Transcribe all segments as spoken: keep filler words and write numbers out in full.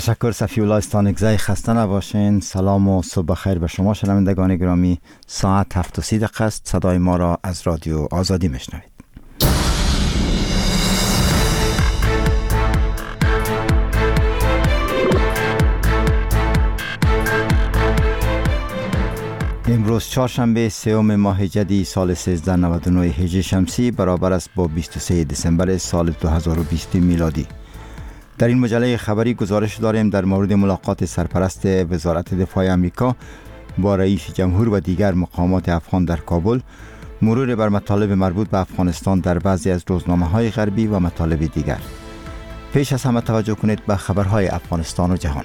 تشکر صفی‌الله استانکزی. خسته نباشین. سلام و صبح خیر به شما شنوندگان گرامی. ساعت هفت و سی دقیقه است. صدای ما را از رادیو آزادی میشنوید. امروز چهارشنبه سوم ماه جدی سال سیزده نود و نه هجری شمسی برابر است با بیست و سوم دسامبر سال دو هزار و بیست میلادی. در این مجله خبری گزارش داریم در مورد ملاقات سرپرست وزارت دفاع آمریکا با رئیس جمهور و دیگر مقامات افغان در کابل، مرور بر مطالب مربوط به افغانستان در بعضی از روزنامه‌های غربی و مطالب دیگر. پیش از همه توجه کنید به خبرهای افغانستان و جهان.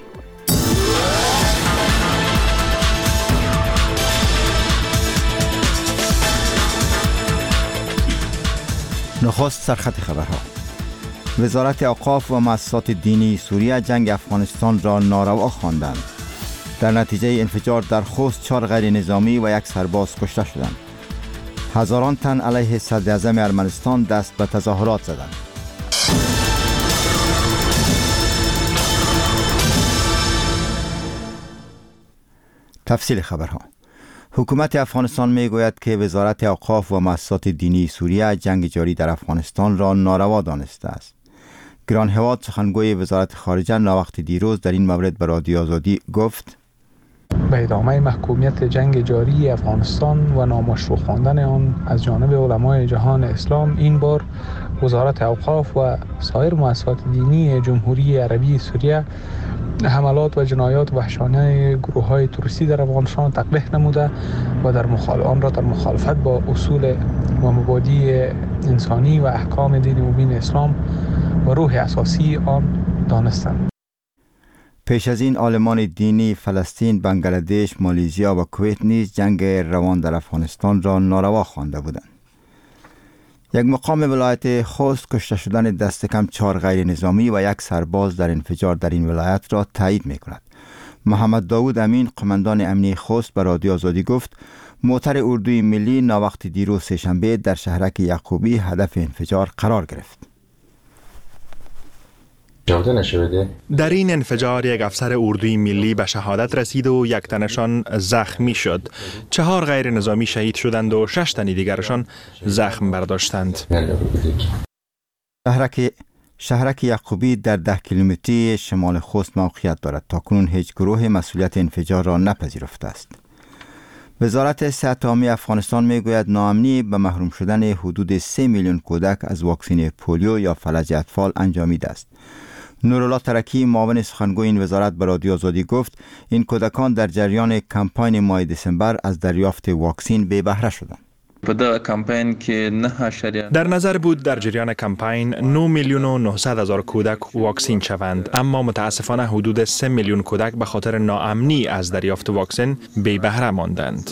نخست سرخط خبرها. وزارت اوقاف و مؤسسات دینی سوریه جنگ افغانستان را ناروا خواندند. در نتیجه انفجار در خوست چهار غیر نظامی و یک سرباز کشته شدند. هزاران تن علیه صدر اعظم ارمنستان دست به تظاهرات زدند. تفصیل خبرها. حکومت افغانستان می گوید که وزارت اوقاف و مؤسسات دینی سوریه جنگ جاری در افغانستان را ناروا دانسته است. گران هواد سخنگوی وزارت خارجه ناوقت دیروز در این مورد به رادیو آزادی گفت: به ادامه محکومیت جنگ جاری افغانستان و نامشروع خواندن آن از جانب علمای جهان اسلام، این بار وزارت اوقاف و سایر مؤسسات دینی جمهوری عربی سوریه حملات و جنایات وحشیانه گروه‌های تروریستی در افغانستان تقبیح نموده و در مخالفت آن را در مخالفت با اصول و مبادی انسانی و احکام دین مبین اسلام و روح اساسی آن دانستند. پیش از این عالمان دینی فلسطین، بنگلادش، مالزیا و کویت نیز جنگ روان در افغانستان را ناروا خوانده بودند. یک مقام ولایت خوست کشته شدن دست کم چهار غیر نظامی و یک سرباز در انفجار در این ولایت را تایید می کند. محمد داود امین، قماندان امنی خوست، به رادیو آزادی گفت موتر اردوی ملی ناوقت دیروز سه‌شنبه در شهرک یعقوبی هدف انفجار قرار گرفت. در این انفجار یک افسر اردوی ملی به شهادت رسید و یک تنشان زخمی شد. چهار غیر نظامی شهید شدند و شش تن دیگرشان زخم برداشتند. شهرک شهرک یعقوبی در ده کیلومتری شمال خوست موقعیت دارد. تاکنون هیچ گروه مسئولیت انفجار را نپذیرفته است. وزارت صحت عامه افغانستان میگوید ناامنی به محروم شدن حدود سه میلیون کودک از واکسن پولیو یا فلج اطفال انجامیده است. نورالله ترکی، معاون سخنگوی این وزارت، به رادیو آزادی گفت این کودکان در جریان کمپاین ماه دسامبر از دریافت واکسن بی بهره شدند. در نظر بود در جریان کمپاین نه میلیون و نهصد هزار کودک واکسین شوند، اما متاسفانه حدود سه میلیون کودک به خاطر ناامنی از دریافت واکسن بی بهره ماندند.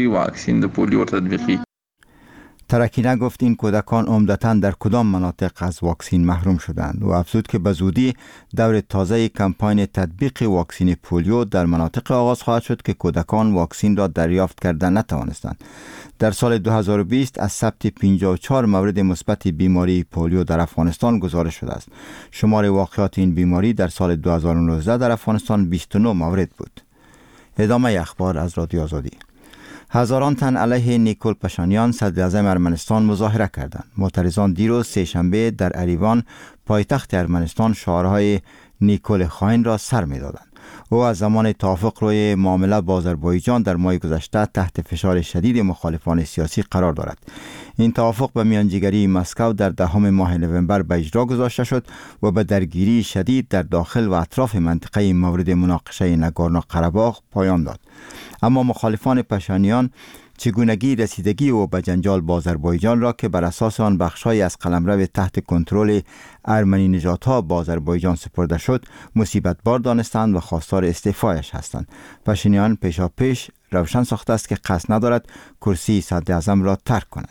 ترکی نگفت این کودکان عمدتاً در کدام مناطق از واکسن محروم شدند و افزود که به زودی دور تازه کمپاین تطبیق واکسن پولیو در مناطق آغاز خواهد شد که کودکان واکسن را دریافت کرده نتوانستند. در سال دو هزار و بیست از ثبت پنجاه و چهار مورد مثبت بیماری پولیو در افغانستان گزارش شده است. شمار واقعات این بیماری در سال دو هزار و نوزده در افغانستان بیست و نه مورد بود. ادامه اخبار از رادیو آزادی. هزاران تن علیه نیکول پاشینیان، صدر اعظم ارمنستان، مظاهره کردند. معترضان دیروز سه‌شنبه در اریوان، پایتخت ارمنستان، شعارهای نیکول خائن را سر می‌دادند. او از زمان توافق روی معامله با آذربایجان در ماه گذشته تحت فشار شدید مخالفان سیاسی قرار دارد. این توافق به میانجیگری مسکو در دهم ماه نوامبر به اجرا گذاشته شد و به درگیری شدید در داخل و اطراف منطقه مورد مناقشه ناگورنو قره‌باغ پایان داد. اما مخالفان پاشینیان چگونگی رسیدگی او به جنجال با آذربایجان را که بر اساس آن بخش‌های از قلمرو تحت کنترل ارمنی نژادها با آذربایجان سپرده شد مصیبت بار دانستند و خواستار استعفایش هستند. پاشینیان پیشاپیش روشن ساخته است که قصد ندارد کرسی صدر اعظم را ترک کند.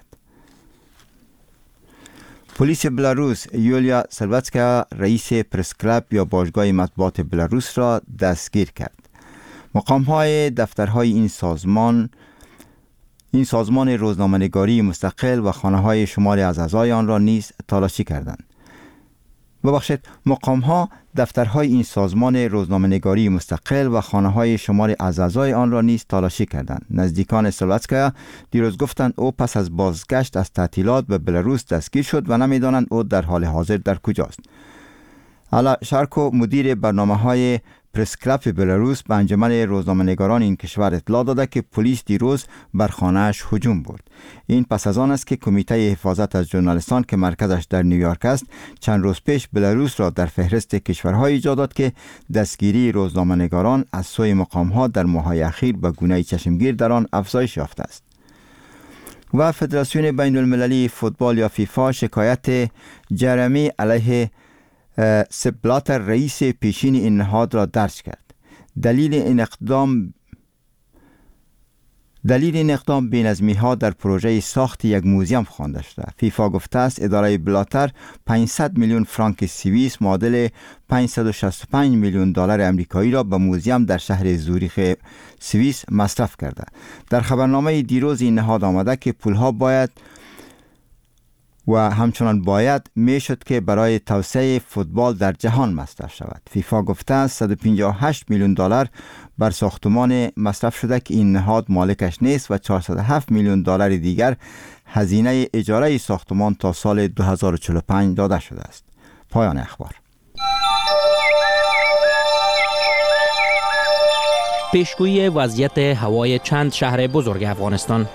پلیس بلاروس یولیا سلواتسکا، رئیس پرس کلاب یا باشگاه مطبوعات بلاروس، را دستگیر کرد. مقام‌های دفترهای این سازمان این سازمان روزنامه‌نگاری مستقل و خانه‌های شماری از اعضای آن را نیز تلاشی کردند. ببخشید مقام ها دفترهای این سازمان روزنامه‌نگاری مستقل و خانه‌های شماری از اعضای آن را نیز تالاشی کردند. نزدیکان سلواتسکایا دیروز گفتند او پس از بازگشت از تعطیلات به بلاروس دستگیر شد و نمی‌دانند او در حال حاضر در کجاست. الا شارکو مدیر برنامه‌های پرس کلاب بلاروس به انجمن روزنامه‌نگاران این کشور اطلاع داده که پلیس دیروز بر خانه‌اش هجوم برد. این پس از آن است که کمیته حفاظت از ژورنالیستان که مرکزش در نیویورک است چند روز پیش بلاروس را در فهرست کشورهای ایجاد داد که دستگیری روزنامه‌نگاران از سوی مقام‌ها در ماه‌های اخیر به گونه چشمگیر در آن افزایش یافته است. و فدراسیون بین المللی فوتبال یا فیفا شکایت جرمی علیه سپ بلاتر رئیس پیشین این نهاد را درج کرد. دلیل این اقدام دلیل این اقدام بی‌نظمی‌ها در پروژه ساخت یک موزیم خوانده شده. فیفا گفته است اداره بلاتر پانصد میلیون فرانک سوئیس معادل پانصد و شصت و پنج میلیون دلار آمریکایی را به موزیم در شهر زوریخ سوئیس مصرف کرده. در خبرنامه دیروز این نهاد آمده که پولها باید و همچنان باید میشد که برای توسعه فوتبال در جهان مصرف شود. فیفا گفته است صد و پنجاه و هشت میلیون دلار بر ساختمان مصرف شده که این نهاد مالکش نیست و چهارصد و هفت میلیون دلار دیگر هزینه اجاره ساختمان تا سال دو هزار و چهل و پنج داده شده است. پایان اخبار. پیشگویی وضعیت هوای چند شهر بزرگ افغانستان.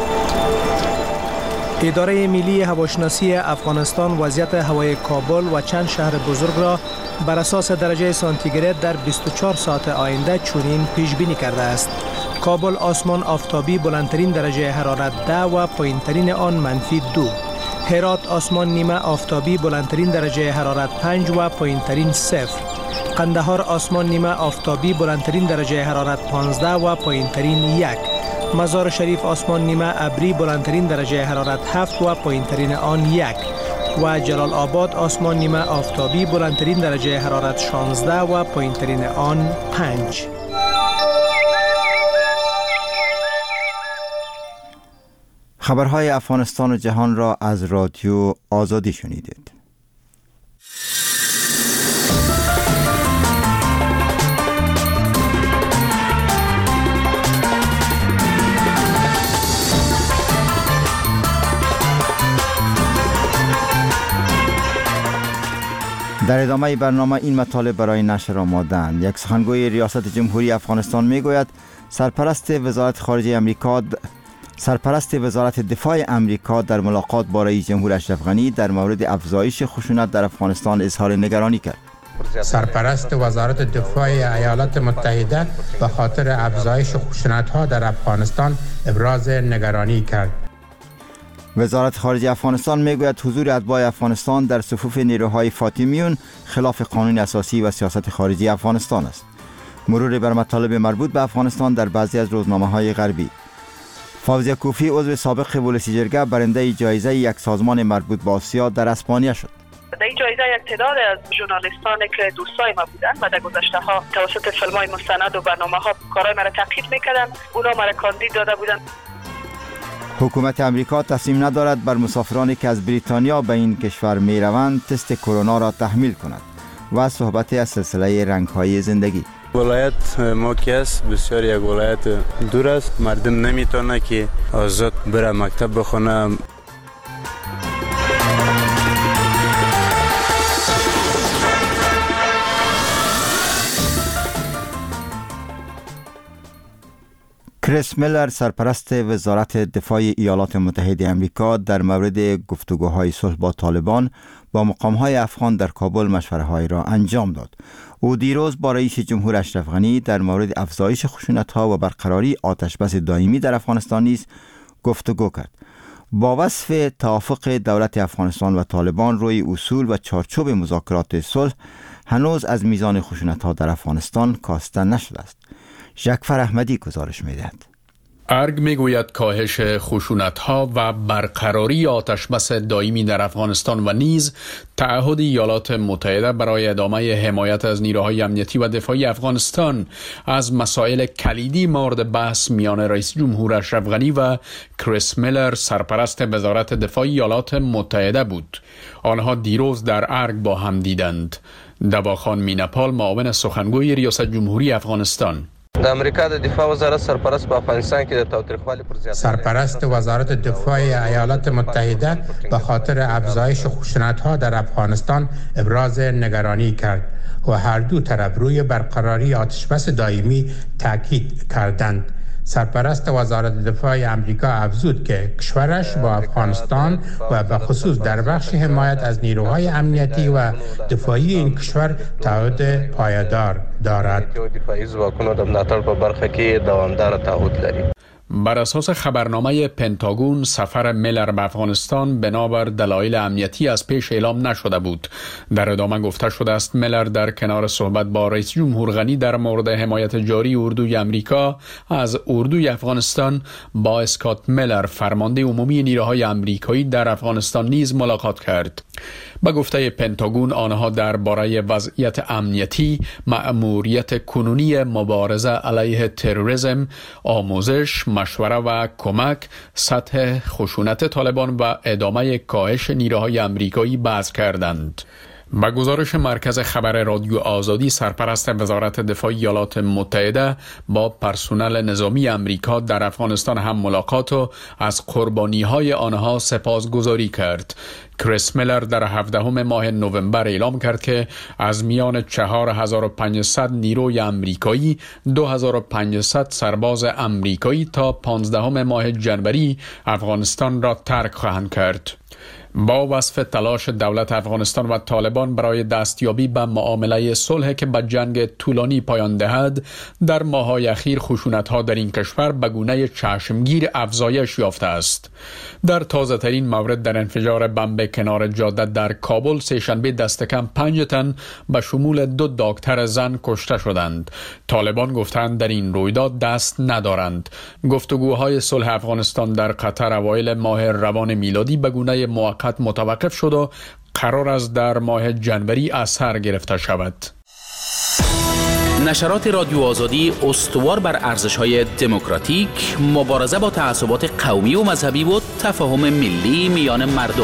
اداره ملی هواشناسی افغانستان وضعیت هوای کابل و چند شهر بزرگ را بر اساس درجه سانتیگراد در بیست و چهار ساعت آینده چنین پیش بینی کرده است. کابل آسمان آفتابی بلندترین درجه حرارت ده و پایینترین آن منفی دو. هرات آسمان نیمه آفتابی بلندترین درجه حرارت پنج و پایینترین صفر. قندهار آسمان نیمه آفتابی بلندترین درجه حرارت پانزده و پایینترین یک. مزار شریف آسمان نیمه ابری بلندترین درجه حرارت هفت و پایینترین آن یک و جلال آباد آسمان نیمه آفتابی بلندترین درجه حرارت شانزده و پایینترین آن پنج. خبرهای افغانستان و جهان را از رادیو آزادی شنیدید. در ادامه برنامه این مطالب برای نشر آماده‌اند. یک سخنگوی ریاست جمهوری افغانستان میگوید سرپرست وزارت خارجه امریکا سرپرست وزارت دفاع امریکا در ملاقات با رئیس جمهور اشرف غنی در مورد افزایش خشونت در افغانستان اظهار نگرانی کرد. سرپرست وزارت دفاع ایالات متحده به خاطر افزایش خشونت‌ها در افغانستان ابراز نگرانی کرد. وزارت خارجه افغانستان میگوید حضور اتباع افغانستان در صفوف نیروهای فاطمیون خلاف قانون اساسی و سیاست خارجی افغانستان است. مرور بر مطالب مربوط به افغانستان در بعضی از روزنامه‌های غربی. فوزیه کوفی عضو سابق ولسی جرگه برنده جایزه یک سازمان مربوط به آسیا در اسپانیا شد. در این جایزه یک تعداد از ژورنالیستانی که دوستای ما بودند و در گذشته ها توسط فیلم‌های مستند و برنامه‌ها کارهای مرا تقلید می‌کردند، اونا مرا کاندید داده بودند. حکومت امریکا تصمیم ندارد بر مسافرانی که از بریتانیا به این کشور می روند تست کرونا را تحمیل کند و صحبت از سلسله رنگ‌های زندگی. ولایت ما که است بسیار یک ولایت دور است، مردم نمیتونه که آزاد بره مکتب بخونه. کریس میلر سرپرست وزارت دفاع ایالات متحده آمریکا در مورد گفتگوهای صلح با طالبان با مقام‌های افغان در کابل مشوره‌های را انجام داد. او دیروز با رئیس جمهور اشرف غنی در مورد افزایش خشونت‌ها و برقراری آتشبس دائمی در افغانستان نیز گفتگو کرد. با وصف توافق دولت افغانستان و طالبان روی اصول و چارچوب مذاکرات صلح هنوز از میزان خشونت‌ها در افغانستان کاسته نشده است. جعفر احمدی گزارش می‌دهد. ارگ میگوید کاهش خشونت‌ها و برقراری آتشبس دائمی در افغانستان و نیز تعهد ایالات متحده برای ادامه حمایت از نیروهای امنیتی و دفاعی افغانستان از مسائل کلیدی مورد بحث میان رئیس جمهور اشرف غنی و کریس میلر سرپرست وزارت دفاع ایالات متحده بود. آنها دیروز در ارگ با هم دیدند. دواخان مینپال معاون سخنگوی ریاست جمهوری افغانستان: د امریکا د دفاع وزارت سرپرست په افغانستان کې د تاوتریخوالي پر زیاتوالی سرپرست وزارت دفاع ایالات متحده به خاطر افزایش خشونت‌ها در افغانستان ابراز نگرانی کرد و هر دو طرف روی برقراری آتشبس دائمی تاکید کردند. سرپرست وزارت دفاع امریکا افزود که کشورش با افغانستان و به خصوص در بخش حمایت از نیروهای امنیتی و دفاعی این کشور تعهد پایدار دارد. بر اساس خبرنامه پنتاگون سفر میلر به افغانستان بنابر دلایل امنیتی از پیش اعلام نشده بود. در ادامه گفته شده است میلر در کنار صحبت با رئیس جمهور غنی در مورد حمایت جاری اردوی امریکا از اردوی افغانستان با اسکات میلر فرمانده عمومی نیروهای امریکایی در افغانستان نیز ملاقات کرد. به گفته پنتاگون آنها درباره وضعیت امنیتی، مأموریت کنونی مبارزه علیه تروریسم، آموزش، مشوره و کمک، سطح خشونت طالبان و ادامه کاهش نیروهای امریکایی بحث کردند. با گزارش مرکز خبر رادیو آزادی، سرپرست وزارت دفاع ایالات متحده با پرسنل نظامی امریکا در افغانستان هم ملاقات و از قربانی‌های آنها سپاسگزاری کرد. کریس میلر در هفدهم ماه نوامبر اعلام کرد که از میان چهار هزار و پانصد نیروی امریکایی دو هزار و پانصد سرباز امریکایی تا پانزدهم ماه جنوری افغانستان را ترک خواهند کرد. با وصف تلاش دولت افغانستان و طالبان برای دستیابی به معامله صلح که به جنگ طولانی پایان دهد، در ماه‌های اخیر خشونت‌ها در این کشور به گونه چشمگیر افزایش یافته است. در تازه‌ترین مورد در انفجار بمب کنار جاده در کابل سه‌شنبه دست کم پنج تن به شمول دو دکتر زن کشته شدند. طالبان گفتند در این رویداد دست ندارند. گفتگوهای صلح افغانستان در قطر اوایل ماه روان میلادی به گونه موقت متوقف شد و قرار است در ماه جنوری از سر گرفته شود. نشرات رادیو آزادی استوار بر ارزش‌های دموکراتیک، مبارزه با تعصبات قومی و مذهبی و تفاهم ملی میان مردم.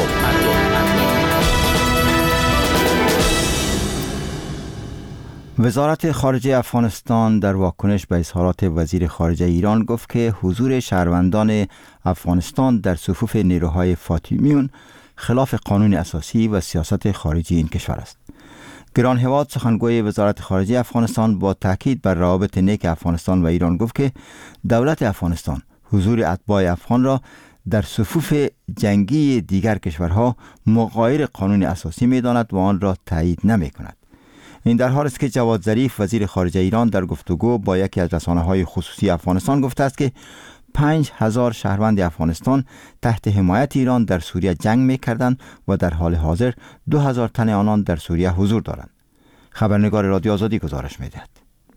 وزارت خارجه افغانستان در واکنش به اظهارات وزیر خارجه ایران گفت که حضور شهروندان افغانستان در صفوف نیروهای فاطمیون خلاف قانون اساسی و سیاست خارجی این کشور است. گران هواد سخنگوی وزارت خارجه افغانستان با تاکید بر روابط نیک افغانستان و ایران گفت که دولت افغانستان حضور اتباع افغان را در صفوف جنگی دیگر کشورها مغایر قانون اساسی می‌داند و آن را تایید نمی‌کند. این در حالی است که جواد ظریف وزیر خارجه ایران در گفتگو با یکی از رسانه‌های خصوصی افغانستان گفته است که پنج هزار شهروند افغانستان تحت حمایت ایران در سوریه جنگ می‌کردند و در حال حاضر دو هزار تن آنان در سوریه حضور دارند. خبرنگار رادیو آزادی گزارش می‌دهد.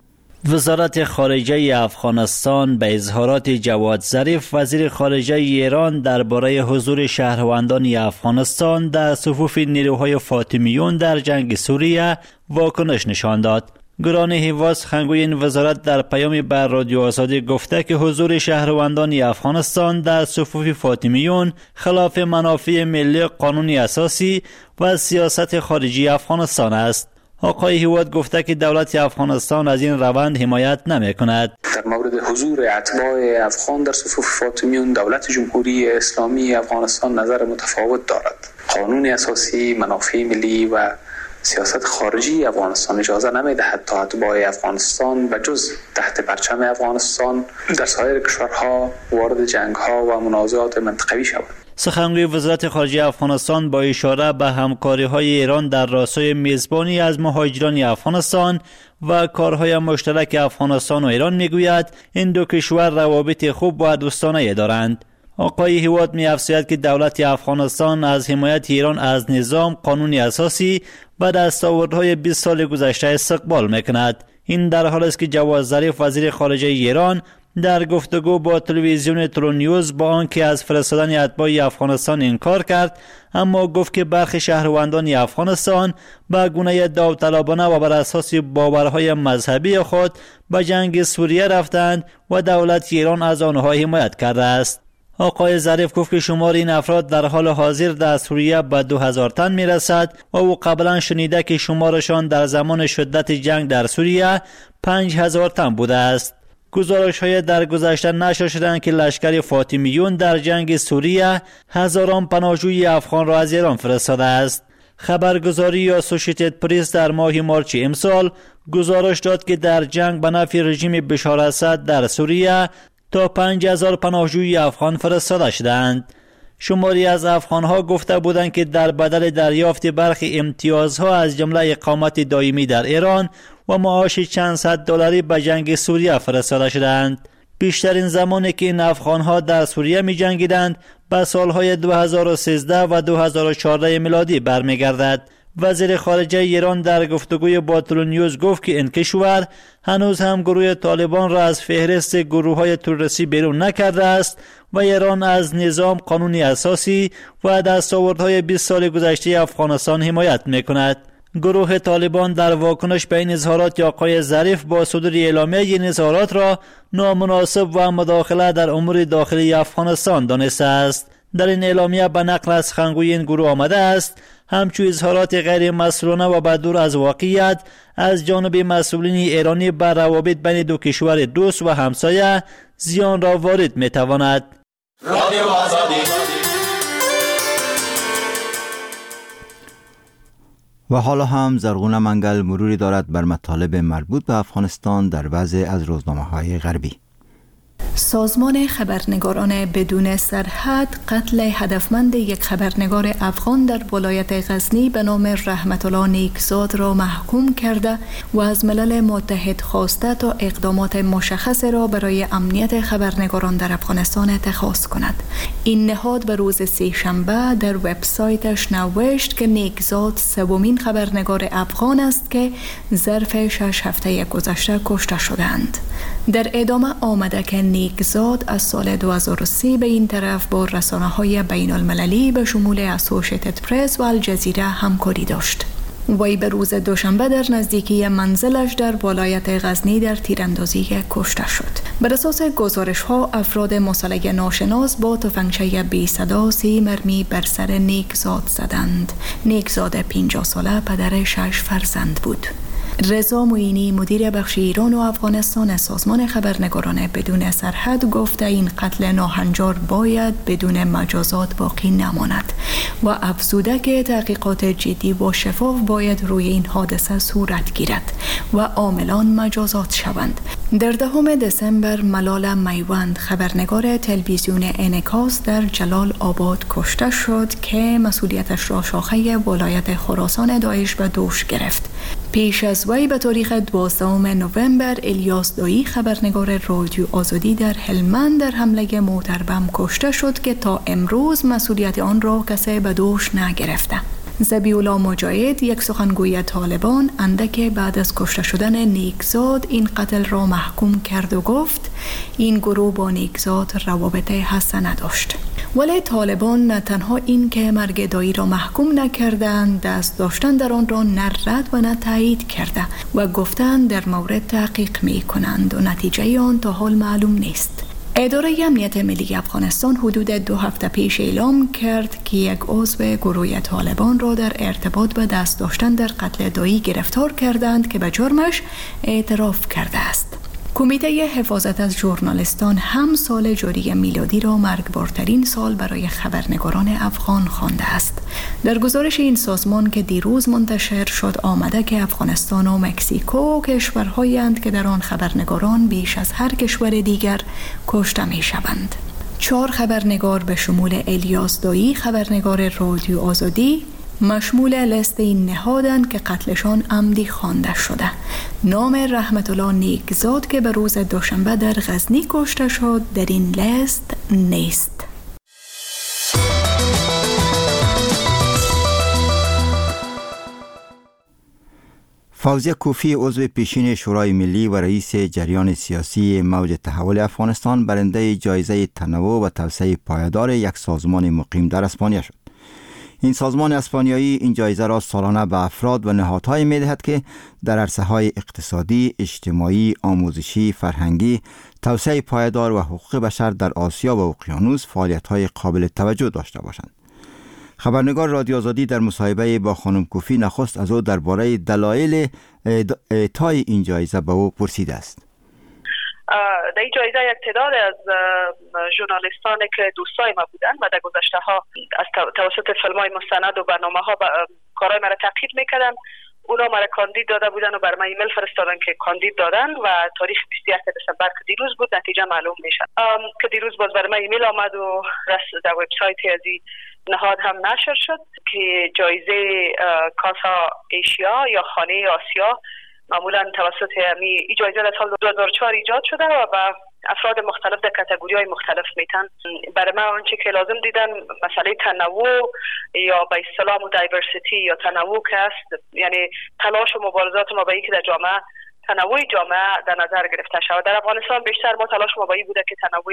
وزارت خارجه افغانستان به اظهارات جواد ظریف وزیر خارجه ایران درباره حضور شهروندان افغانستان در صفوف نیروهای فاطمیون در جنگ سوریه واکنش نشان داد. گران هیوا سخنگوی این وزارت در پیامی بر رادیو آزادی گفته که حضور شهروندان افغانستان در صفوف فاطمیون خلاف منافع ملی، قانون اساسی و سیاست خارجی افغانستان است. آقای هیواد گفته که دولت افغانستان از این روند حمایت نمی کند. در مورد حضور اتباع افغان در صفوف فاطمیون دولت جمهوری اسلامی افغانستان نظر متفاوت دارد. قانون اساسی، منافع ملی و سیاست خارجی افغانستان اجازه نمی‌دهد تا اتباع افغانستان و جز تحت پرچم افغانستان در سایر کشورها وارد جنگ‌ها و منازعات منطقوی شوند. سخنگوی وزارت خارجه افغانستان با اشاره به همکاری‌های ایران در راستای میزبانی از مهاجران افغانستان و کارهای مشترک افغانستان و ایران میگوید این دو کشور روابط خوب و دوستانه دارند. آقای هیواد می‌افزاید که دولت افغانستان از حمایت ایران از نظام، قانون اساسی و دستاوردهای بیست سال گذشته استقبال می‌کند. این در حالی است که جواد ظریف وزیر خارجه ایران در گفتگو با تلویزیون ترونیوز با آنکه از فرستادن اتباع افغانستان انکار کرد، اما گفت که برخی شهروندان افغانستان به گونه داوطلبانه و بر اساس باورهای مذهبی خود به جنگ سوریه رفتند و دولت ایران از آنها حمایت کرده است. آقای ظریف گفت که شمار این افراد در حال حاضر در سوریه به دو هزار تن می رسد و او قبلا شنیده که شمارشان در زمان شدت جنگ در سوریه پنج هزار تن بوده است. گزارش های در گذشته نشر شدند که لشکر فاطمیون در جنگ سوریه هزاران پناهجوی افغان را از ایران فرستاده است. خبرگزاری اسوسییتد پرس در ماه مارچ امسال گزارش داد که در جنگ به نفع رژیم بشار اسد در سوریه تا پنج هزار پناهجوی افغان فرستاده شدند. شماری از افغانها گفته بودند که در بدل دریافت برخی امتیازها از جمله اقامت دائمی در ایران و معاش چند صد دلاری به جنگ سوریه فرستاده شدند. بیشترین زمانی که این افغانها در سوریه می جنگیدند به سالهای دو هزار و سیزده و دو هزار و چهارده میلادی برمیگردد. وزیر خارجه ایران در گفتگوی با ترونیوز گفت که این کشور هنوز هم گروه طالبان را از فهرست گروه‌های تروریستی بیرون نکرده است و ایران از نظام قانونی اساسی و دستاوردهای بیست سال گذشته افغانستان حمایت می‌کند. گروه طالبان در واکنش به این اظهارات آقای ظریف با صدور اعلامیه این اظهارات را نامناسب و مداخله در امور داخلی افغانستان دانسته است. در این اعلامیه به نقل از سخنگوی این گروه آمده است همچون اظهارات غیر مسئولانه و بدور از واقعیت از جانب مسئولین ایرانی بر روابط بین دو کشور دوست و همسایه زیان را وارد می‌تواند. و حالا هم زرغونه منگل مروری دارد بر مطالب مربوط به افغانستان در بعضی از روزنامه‌های غربی. سازمان خبرنگاران بدون سرحد قتل هدفمند یک خبرنگار افغان در ولایت غزنی به نام رحمت الله نیکزاد را محکوم کرده و از ملل متحد خواسته تا اقدامات مشخص را برای امنیت خبرنگاران در افغانستان اتخاذ کند. این نهاد به روز سه‌شنبه در وبسایتش نوشت که نیکزاد سومین خبرنگار افغان است که ظرف شش هفته گذشته کشته شدند. در ادامه آمده که نیکزاد از سال دو هزار و سه به این طرف با رسانه‌های بین المللی به شمول اسوسییتد پرس و الجزیره همکاری داشت. وی به روز دوشنبه در نزدیکی منزلش در ولایت غزنی در تیراندازی کشته شد. بر اساس گزارش‌ها افراد مسلح ناشناس با تفنگچه بی صدا سی مرمی بر سر نیکزاد زدند. نیکزاد پنجاه ساله پدر شش فرزند بود. رضا معینی مدیر بخش ایران و افغانستان سازمان خبرنگاران بدون سرحد گفته این قتل ناهنجار باید بدون مجازات باقی نماند و افزوده که تحقیقات جدی و شفاف باید روی این حادثه صورت گیرد و عاملان مجازات شوند. در دهم دسامبر ملال میوند خبرنگار تلویزیون انعکاس در جلال آباد کشته شد که مسئولیتش را شاخه ولایت خراسان داعش به دوش گرفت. پیش از وی به تاریخ دوازدهم نوامبر الیاس دایی خبرنگار رادیو آزادی در هلمند در حمله موتربم کشته شد که تا امروز مسئولیت آن را کسی به دوش نگرفته. ذبیح‌الله مجاهد یک سخنگوی طالبان اندک بعد از کشته شدن نیکزاد این قتل را محکوم کرد و گفت این گروه با نیکزاد روابط حسنه داشت. ولی طالبان نه تنها این که مرگ دایی را محکوم نکردند، دست داشتن در آن را نه رد و نه تایید کرده و گفتند در مورد تحقیق می کنند و نتیجه آن تا حال معلوم نیست. اداره امنیت ملی افغانستان حدود دو هفته پیش اعلام کرد که یک عضو گروه طالبان را در ارتباط به دست داشتن در قتل دایی گرفتار کردند که به جرمش اعتراف کرده است. کمیته حفاظت از ژورنالیستان هم سال جاری میلادی را مرگبارترین سال برای خبرنگاران افغان خوانده است. در گزارش این سازمان که دیروز منتشر شد آمده که افغانستان و مکزیکو کشورهایی اند که در آن خبرنگاران بیش از هر کشور دیگر کشته می شوند. چهار خبرنگار به شمول الیاس دایی خبرنگار رادیو آزادی مشمول لیست این نهادند که قتلشان عمدی خوانده شده. نام رحمت الله نیکزاد که به روز دوشنبه در غزنی کشته شد در این لیست نیست. فوزیه کوفی عضو پیشین شورای ملی و رئیس جریان سیاسی موج تحول افغانستان برنده جایزه تنوع و توسعه پایدار یک سازمان مقیم در اسپانیا شد. این سازمان اسپانیایی این جایزه را سالانه به افراد و نهادهایی می‌دهد که در عرصه‌های اقتصادی، اجتماعی، آموزشی، فرهنگی، توسعه پایدار و حقوق بشر در آسیا و اقیانوس فعالیت‌های قابل توجه داشته باشند. خبرنگار رادیو آزادی در مصاحبه با خانم کوفی نخست از او درباره دلایل اعطای این جایزه به او پرسیده است. در این جایزه یک تعداد از ژورنالیستانی که دوستای ما بودن و در گذشته ها از توسط فیلم‌های مستند و برنامه‌ها کارهای مرا تعقیب میکردن، اونا مرا کاندید داده بودن و بر من ایمیل فرستادن که کاندید دادن و تاریخ بیست و یک دسامبر که دیروز بود نتیجه معلوم میشه. که دیروز باز بر من ایمیل آمد و در وبسایت از این نهاد هم نشر شد که جایزه کاسا ایشیا یا خانه آسیا معمولا توسط همی این جایزه در سال دو هزار و چهار ایجاد شده و با افراد مختلف در کاتگوری‌های مختلف میتن. برای من آنچه که لازم دیدن مسئله تنوع یا به اصطلاح دایورسیتی یا تنوع که است، یعنی تلاش و مبارزات ما با اینکه در جامعه تنوع جامعه در نظر گرفته شود. در افغانستان بیشتر ما تلاش ما با این بوده که تنوع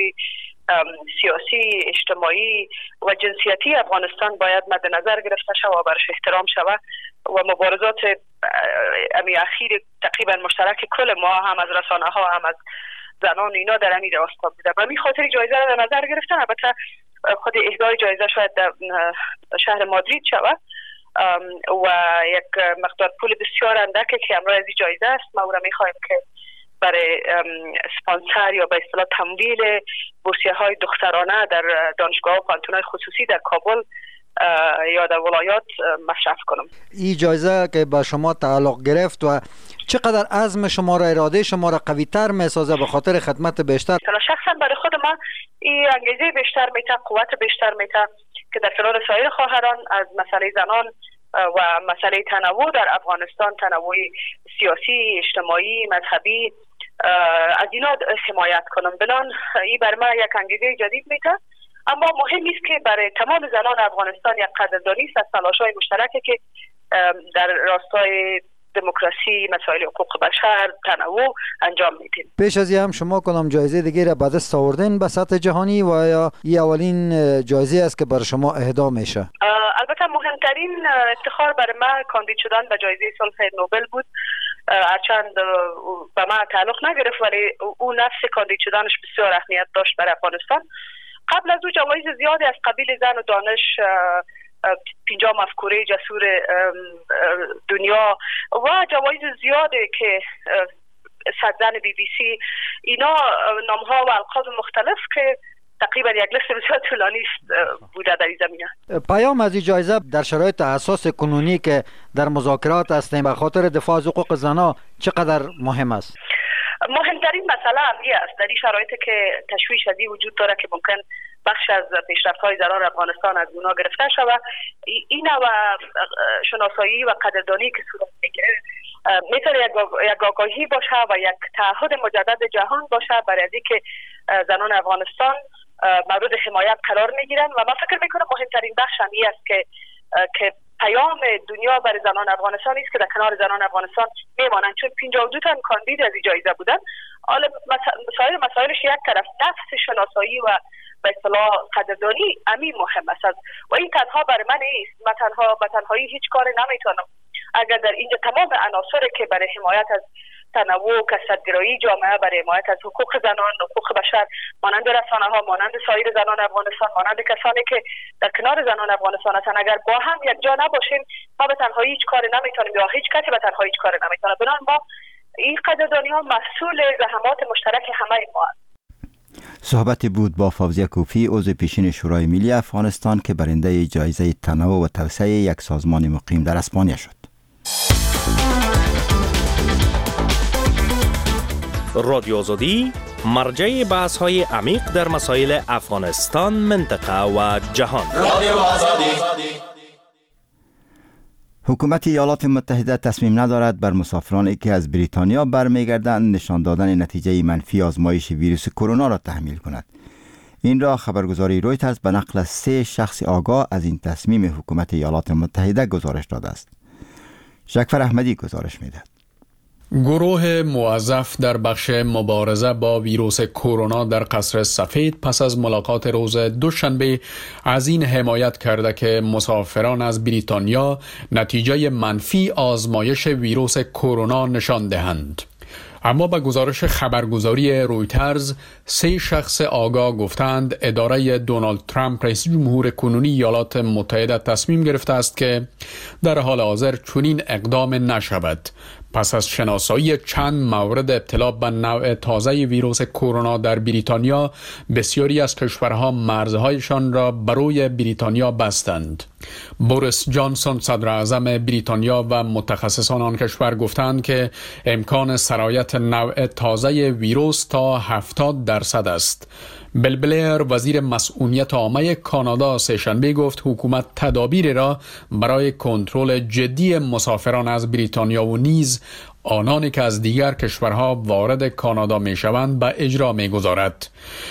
سیاسی، اجتماعی و جنسیتی افغانستان باید مد نظر گرفته شود و برش احترام شود و مبارزات امی اخیر تقریبا مشترک کل ما هم از رسانه ها هم از زنان اینا در همین راستا بوده و می خاطر جایزه را در نظر گرفتن. البته خود اهدای جایزه شاید در شهر مادرید شود و یک مقدار پول بسیار اندکی که همراه از این جایزه است. ما او را می خواهیم که برای اسپانسر یا به اصطلاح تمویل بورسیه های دخترانه در دانشگاه و پانتونای خصوصی در کابل یا در ولایات مصرف کنم. این جایزه که به شما تعلق گرفت و چقدر عزم شما را، اراده شما را قوی تر می سازه به خاطر خدمت بیشتر؟ شخصا برای خود من این انگیزه بیشتر میته، قوت بیشتر میته که در کنار سایر خواهران از مسئله زنان و مسئله تنوع در افغانستان، تنوع سیاسی، اجتماعی، مذهبی، از اینا حمایت کنم. بنان این برای من یک انگیزه جدید میته، اما مهم نیست که برای تمام زنان افغانستان یک قدردانی است از تلاش‌های مشترکی که در راستای دموکراسی، مسائل حقوق بشر، تنوع انجام میدیم. پیش از این هم شما کنم جایزه دیگه را به دست آوردین به سطح جهانی و یا این اولین جایزه است که برای شما اهدا میشه؟ البته مهمترین افتخار برای من کاندید شدن به جایزه صلح نوبل بود. هرچند به من تعلق نگرفت ولی او نفس کاندید شدنش بسیار اهمیت داشت برای افغانستان. قبل از او جوایز زیادی از قبیل زن و دانش، پنجاه مفکوره جسور دنیا و جوایز زیاده که صد زن بی بی سی، اینا نامها و القاب مختلف که تقریبا یک لیست بسیار طولانی بوده در این زمینه. پیام از این جایزه در شرایط حساس کنونی که در مذاکرات هستیم به خاطر دفاع از حقوق زنان چقدر مهم است؟ مهمترین مسئله هم این است در این شرایطی که تشویش از این وجود داره که ممکن بخش از پیشرفت‌های زنان افغانستان از اونا گرفته شود، این و شناسایی و قدردانی که صورت میگیره میتونه یک آگاهی باشه و یک تعهد مجدد جهان باشه برای اینکه زنان افغانستان مورد حمایت قرار میگیرن و من فکر میکنم مهمترین بخش هم این است که که پیام دنیا برای زنان افغانستان است که در کنار زنان افغانستان میمانند، چون پنجاه و دو تن کاندید از این جایزه بودن. حالا مسائل مسائلش یک طرف نفس شناسایی و به اصطلاح قدردانی امین مهم است و این تنها برای من نیست. من تنها به تنهایی هیچ کاری نمیتونم. اگر در اینجا تمام عناصری که برای حمایت از تنوع، کثرت‌گرایی جامعه، برای حمایت از حقوق زنان، حقوق بشر، مانند رسانه ها، مانند سایر زنان افغانستان، مانند کسانی که در کنار زنان افغانستان هستند، اگر با هم یک جا نباشیم ما به تنهایی هیچ کاری نمیتونیم یا هیچ کسی به تنهایی هیچ کاری نمیتونه. بنابراین ما این قدردانی ها مسئول زحمات مشترک همه ما است. صحبتی بود با فوزیه کوفی عضو پیشین شورای ملی افغانستان که برنده جایزه تنوع و توسعه یک سازمان مقیم در اسپانیا شد. رادیو آزادی مرجع بحث های عمیق در مسائل افغانستان، منطقه و جهان. رادیو آزادی. حکومت ایالات متحده تصمیم ندارد بر مسافرانی که از بریتانیا برمیگردند نشان دادن نتیجه منفی آزمایش ویروس کرونا را تحمیل کند. این را خبرگزاری رویترز به نقل از سه شخص آگاه از این تصمیم حکومت ایالات متحده گزارش داده است. شکفر احمدی گزارش می‌دهد. گروه موظف در بخش مبارزه با ویروس کرونا در قصر سفید پس از ملاقات روز دوشنبه از این حمایت کرده که مسافران از بریتانیا نتیجه منفی آزمایش ویروس کرونا نشان دهند. اما به گزارش خبرگزاری رویترز، سه شخص آگاه گفتند اداره دونالد ترامپ رئیس جمهور کنونی ایالات متحده تصمیم گرفته است که در حال حاضر چنین اقدام نشود. پس از شناسایی چند مورد ابتلا به نوع تازه ویروس کرونا در بریتانیا، بسیاری از کشورها مرزهایشان را برای بریتانیا بستند. بوریس جانسون صدر اعظم بریتانیا و متخصصان آن کشور گفتند که امکان سرایت نوع تازه ویروس تا هفتاد درصد است. بیل بلیر وزیر مسئولیت عامه کانادا سه‌شنبه گفت حکومت تدابیر را برای کنترل جدی مسافران از بریتانیا و نیز آنانی که از دیگر کشورها وارد کانادا می شوند به اجرا می گذارد.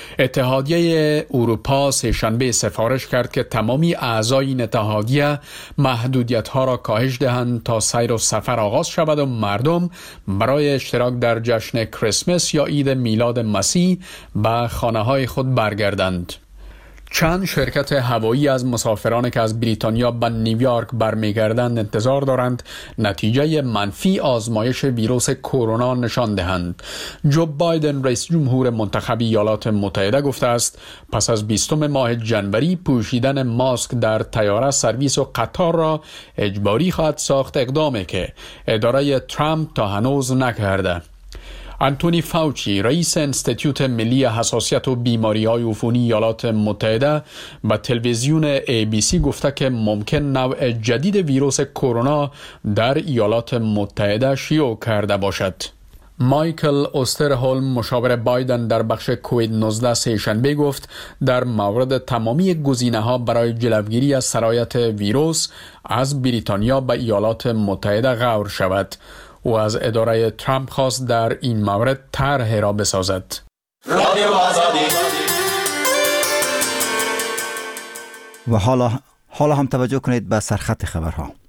اتحادیه اروپا سه‌شنبه سفارش کرد که تمامی اعضای این اتحادیه محدودیت ها را کاهش دهند تا سیر و سفر آغاز شود و مردم برای اشتراک در جشن کریسمس یا عید میلاد مسیح به خانه های خود برگردند. چند شرکت هوایی از مسافرانی که از بریتانیا به نیویورک برمیگردند انتظار دارند نتیجه منفی آزمایش ویروس کرونا نشان دهند. جو بایدن رئیس جمهور منتخب ایالات متحده گفته است پس از بیستم ماه جنوری پوشیدن ماسک در طیاره، سرویس و قطار را اجباری خواهد ساخت، اقدامی که اداره ترامپ تا هنوز نکرده. آنتونی فاوچی رئیس انستیتوت ملی حساسیت و بیماری‌های عفونی ایالات متحده به تلویزیون ای بی سی گفته که ممکن نوع جدید ویروس کرونا در ایالات متحده شیوع کرده باشد. مایکل اوسترهولم مشاور بایدن در بخش کووید نوزده سه‌شنبه گفت در مورد تمامی گزینه‌ها برای جلوگیری از سرایت ویروس از بریتانیا به ایالات متحده غور شود. او از اداره ترامپ خواست در این مورد طرح را بسازد. و حالا حالا هم توجه کنید به سرخط خبرها.